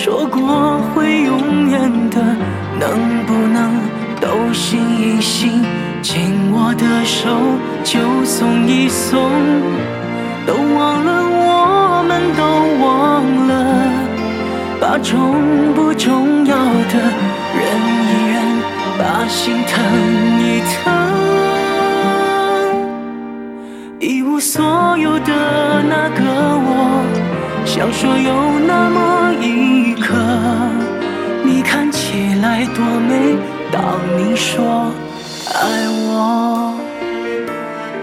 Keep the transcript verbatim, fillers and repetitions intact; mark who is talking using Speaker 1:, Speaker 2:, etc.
Speaker 1: 说过会永远的，能不能都信一信？牵我的手就松一松，都忘了，我们都忘了，把重不重要的忍一忍，把心疼一疼。一无所有的那个我，想说有那么一刻，你看起来多美，当你说爱我。